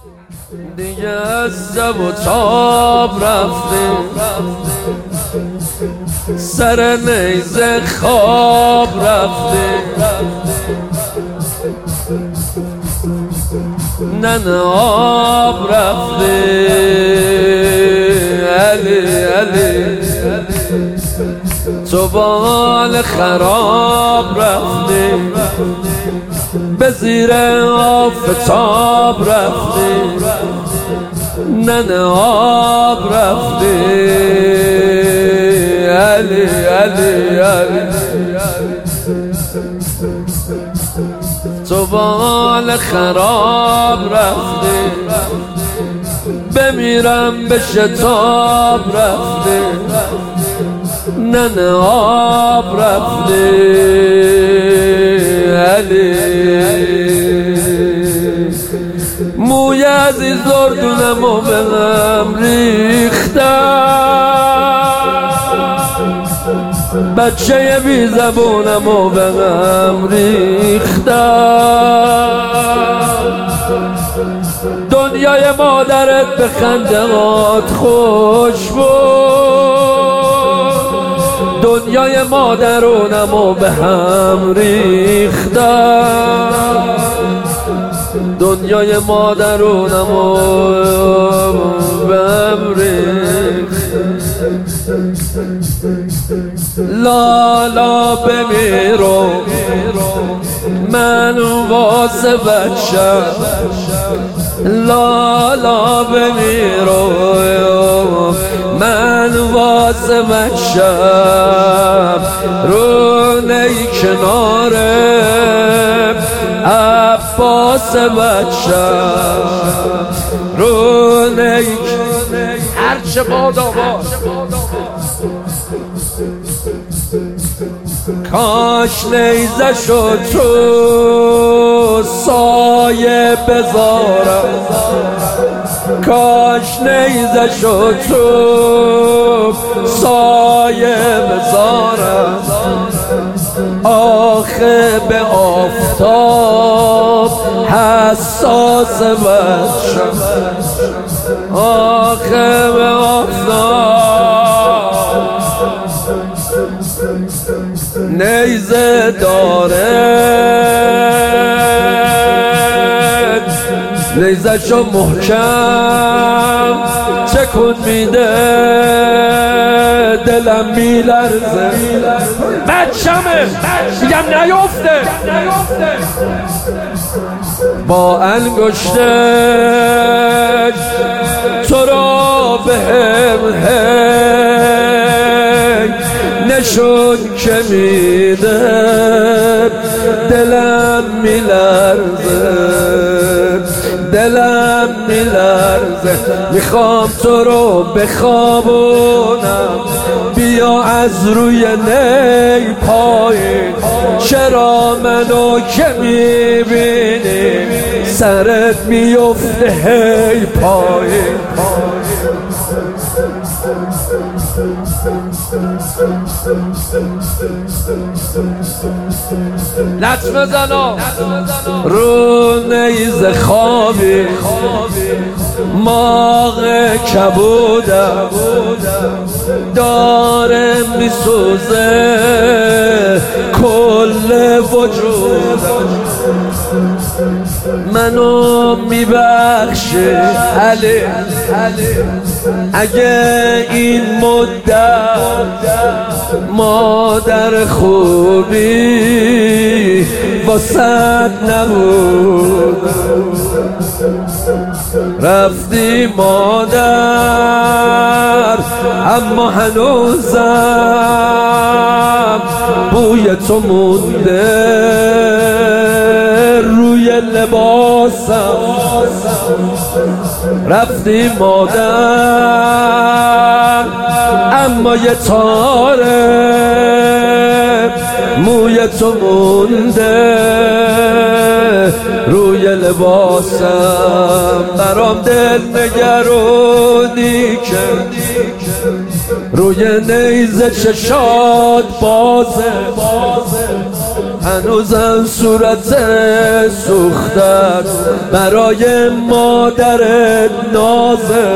دیگه از زب و تاب رفته، سر نیزه خواب رفته، ننه آب رفته، علی علی تو بال خراب رفته، به زیر آفتاب رفته، ننه آب رفته، علی علی علی تو بال خراب رفته، بمیرم به شتاب رفته، ننه آب رفته، علی موی عزیز دردونمو به غم ریختم، بچه بی زبونمو به غم ریختم، دنیای مادرت به خندهات خوش بود، دنیای مادرونمو به هم ریختم، دنیای مادرونمو به هم ریختم. لالا بمیرو من واسه بچم، لالا بمیرو من واسه بچم، رو نی کناره عباس بچم، رو نی هرچه باد آباد، کاش نیزه شد تو سایه بذارم، کاش نیزه شد تو سایه بذارم، آخه به آفتاب حساس بچم، آخه به آفتاب نیزه داره، نیزه شو محکم چکون میده، دلم میلرزه، بچمه میگم نیفته، با انگشتش تو را به هم نشون که میده، دلم میلرزه، دلم میلرزه، میخوام تو رو بخوابونم، بیا از روی نی پایین، چرا منو که میبینی سرت میفته هی پایین، لطمه زنا رو نیز خوابی، ماغ کبودم داره میسوزه کل وجودم، منو میبخشی علی اگه این مدت مادر خوبی واسد نبود، رفتی مادر اما هنوزم بوی تو مونده روی لباسم، رفتی مادر اما یه تاره موی تو مونده روی لباسم، برام دل نگرونی که روی نیزه چشات بازه، هنوزم صورت سوختت برای مادرت نازه،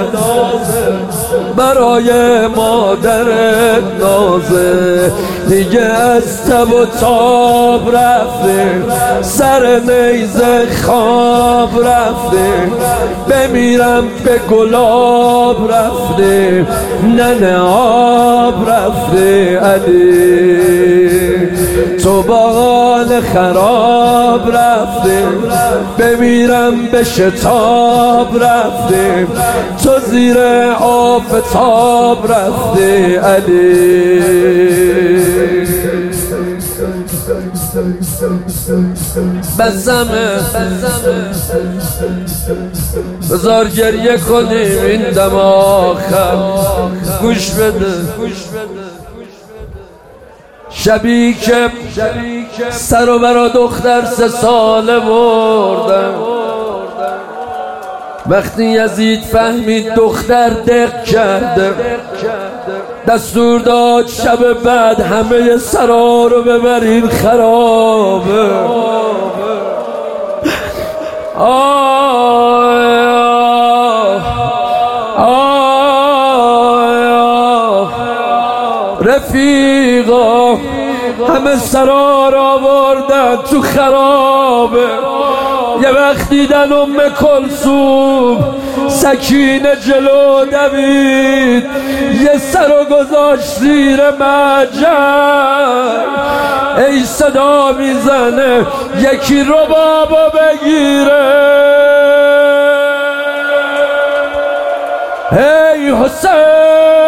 برای مادرت نازه. دیگه از تب و تاب رفته، سر نیزه خواب رفته، بمیرم به گلاب رفته، ننه آب رفته. علی تو با حال خراب رفته، بمیرم به شتاب رفته، تو زیر آفتاب رفته. علی بزمه بذار گریه کنیم این دم آخر. گوش بده شبی که سر و برا دختر 3 ساله بردم، وقتی یزید فهمید دختر دق کرده، دستور داد شب بعد همه سرا رو ببرین خرابه. رفیقا همه سرا را آوردن تو خرابه. یه وقت دیدن ام کلثوم سکینه جلو دوید، یه سر و گذاشت زیر محجر. ای صدا میزنه یکی ربابو بگیره، ای حسین